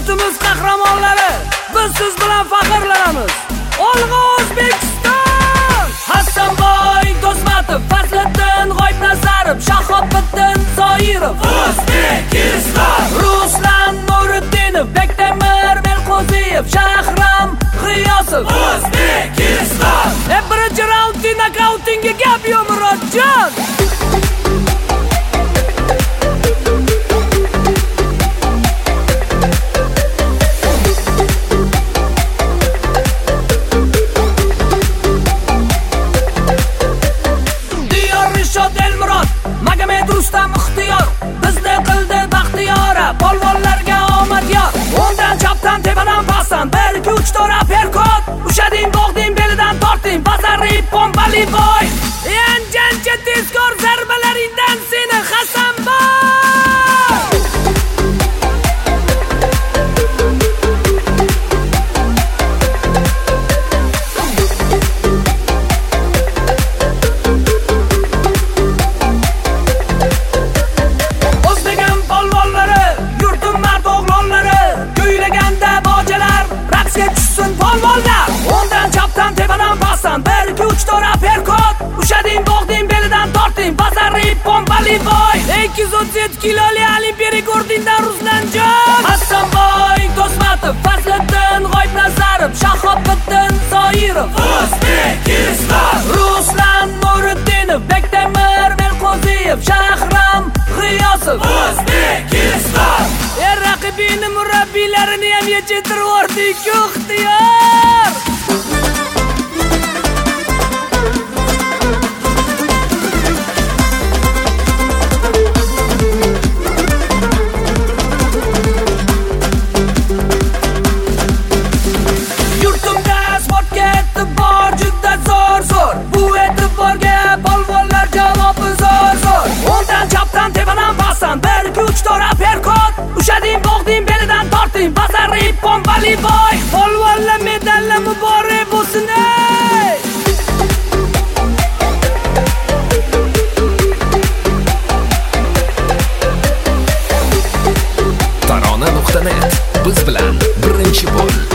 yurtimiz qahramonlari, biz siz bilan faxrlanamiz. Olg'a O'zbekiston! Hasanboy Do'stmatov, Fazliddin G'oibnazarov, Shahobiddin Zoirov, O'zbekiston! Ruslan Nuriddinov, Bektemir Melqo'ziyev, Shahram G'iyosov, O'zbekiston! Birinchi raundni nokautinga gap yo'q Murodjon. Magomed Rustam Ixtiyor bizni qildi baxtiyora, polvonlarga omad yor. O'ndan chapdan tepadan pastdan 1 2 3 4 perkot, ushading bog'ding belidan torting, bazarri pombali boy. Yanjancha tezkor zarbalaringdan seni Hasanboy. Polvonlar, o'ndan chapdan tepadan pastdan 1 2 3 4 perkot, ushading bog'ding belidan torting, bazarri pombali boy. 237 kiloli olimpiya rekordingdan Ruslanjon. Hasanboy Do'stmatov, Fazliddin G'oibnazarov, Shahobiddin Zoirov, O'zbekiston! Ruslan Nuriddinov, Bektemir Melqo'ziyev, Shahram G'iyosov, O'zbekiston! Raqibini murabbiylarini ham yechirib yubordik-ku Ixtiyor. Yurtimda sportga e'tibor juda zo'r. Bu e'tiborga polvonlar javobi zo'r. O'ndan chapdan tepadan pastdan 1 2 3 4 perkot, ushading bog'ding belidan torting, bazarri pombali boy. Polvonlar medallar muborak bo'lsin. Tarona.net biz bilan birinchi bo'l.